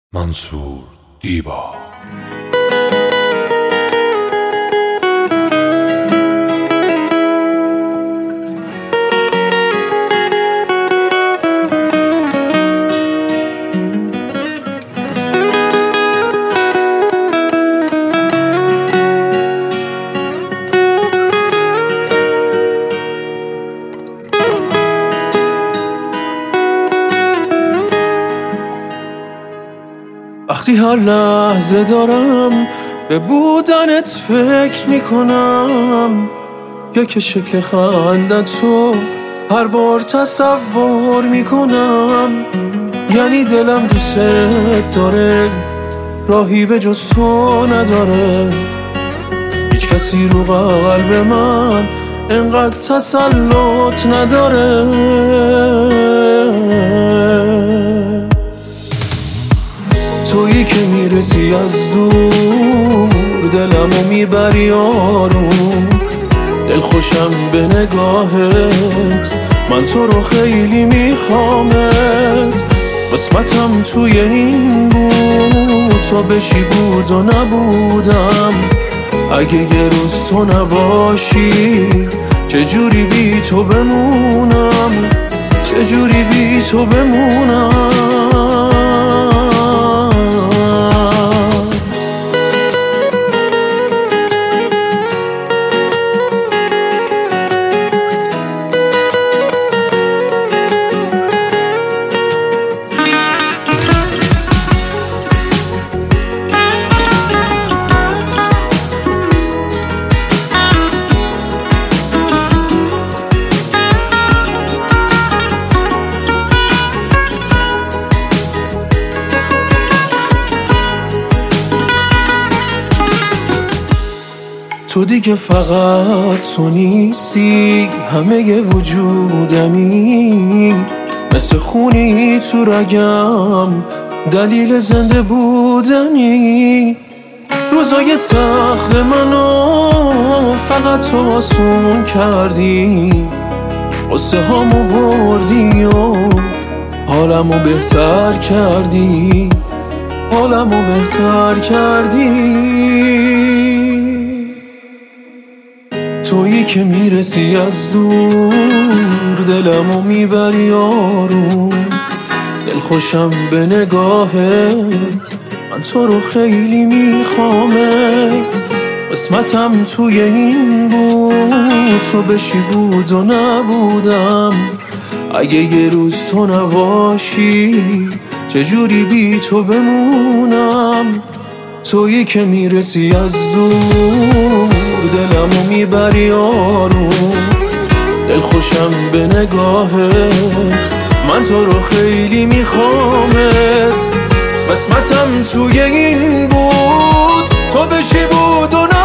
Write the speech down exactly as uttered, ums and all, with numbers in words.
منصور دیبا. وقتی هر لحظه دارم به بودنت فکر میکنم، یا که شکل خندت تو هر بار تصور میکنم، یعنی دلم دوست داره، راهی به جز تو نداره. هیچ کسی رو قلب من انقدر تسلط نداره. تویی که میرسی از دور دلمو میبری آروم، دلخوشم به نگاهت، من تو رو خیلی میخوامت. قسمتم توی این بود تو بشی بود و نبودم. اگه یه روز تو نباشی چجوری بی تو بمونم، چجوری بی تو بمونم. تو دیگه فقط تو نیستی، همه وجودمی، مثل خونی تو رگم، دلیل زنده بودنی. روزای سخت منو فقط تو آسون کردی، قصه هامو بردی و حالمو بهتر کردی، حالمو بهتر کردی. تویی که میرسی از دور دلمو میبری آروم، دلخوشم به نگاهت، من تو رو خیلی میخوامت. قسمتم توی این بود تو بشی بود و نبودم. اگه یه روز تو نباشی چجوری بی تو بمونم. تویی که میرسی از دور دلمو میبری آروم، دلخوشم به نگاهت، من تو رو خیلی میخوامت. قسمتم توی این بود تو بشی بود و